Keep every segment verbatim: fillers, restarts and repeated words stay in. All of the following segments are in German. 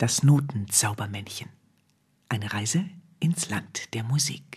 Das Notenzaubermännchen. Eine Reise ins Land der Musik.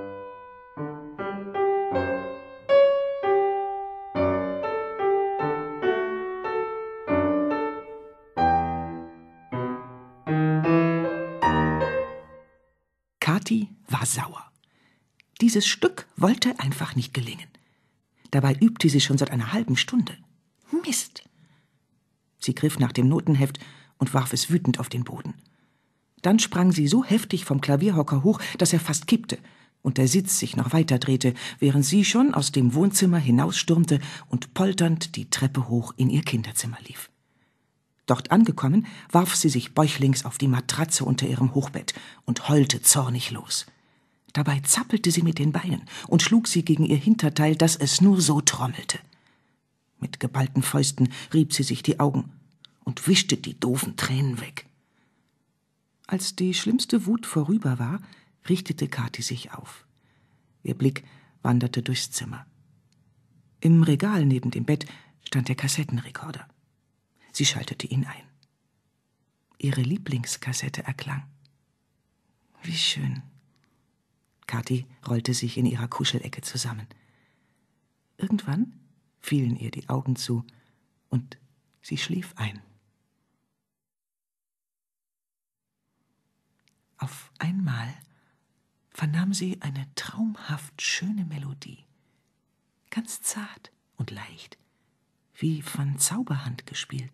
Kathi war sauer. Dieses Stück wollte einfach nicht gelingen. Dabei übte sie schon seit einer halben Stunde. Mist! Sie griff nach dem Notenheft und warf es wütend auf den Boden. Dann sprang sie so heftig vom Klavierhocker hoch, dass er fast kippte und der Sitz sich noch weiter drehte, während sie schon aus dem Wohnzimmer hinausstürmte und polternd die Treppe hoch in ihr Kinderzimmer lief. Dort angekommen, warf sie sich bäuchlings auf die Matratze unter ihrem Hochbett und heulte zornig los. Dabei zappelte sie mit den Beinen und schlug sie gegen ihr Hinterteil, dass es nur so trommelte. Mit geballten Fäusten rieb sie sich die Augen und wischte die doofen Tränen weg. Als die schlimmste Wut vorüber war, richtete Kathi sich auf. Ihr Blick wanderte durchs Zimmer. Im Regal neben dem Bett stand der Kassettenrekorder. Sie schaltete ihn ein. Ihre Lieblingskassette erklang. Wie schön. Kathi rollte sich in ihrer Kuschelecke zusammen. Irgendwann fielen ihr die Augen zu und sie schlief ein. Auf einmal vernahm sie eine traumhaft schöne Melodie, ganz zart und leicht, wie von Zauberhand gespielt.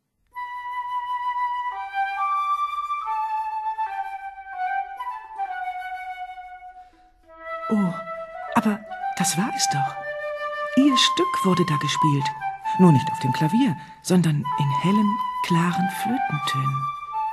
Oh, aber das war es doch. Ihr Stück wurde da gespielt. Nur nicht auf dem Klavier, sondern in hellen, klaren Flötentönen.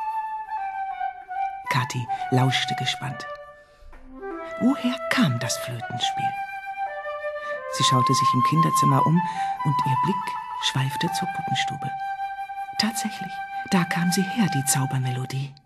Kathi lauschte gespannt. Woher kam das Flötenspiel? Sie schaute sich im Kinderzimmer um und ihr Blick schweifte zur Puppenstube. Tatsächlich, da kam sie her, die Zaubermelodie.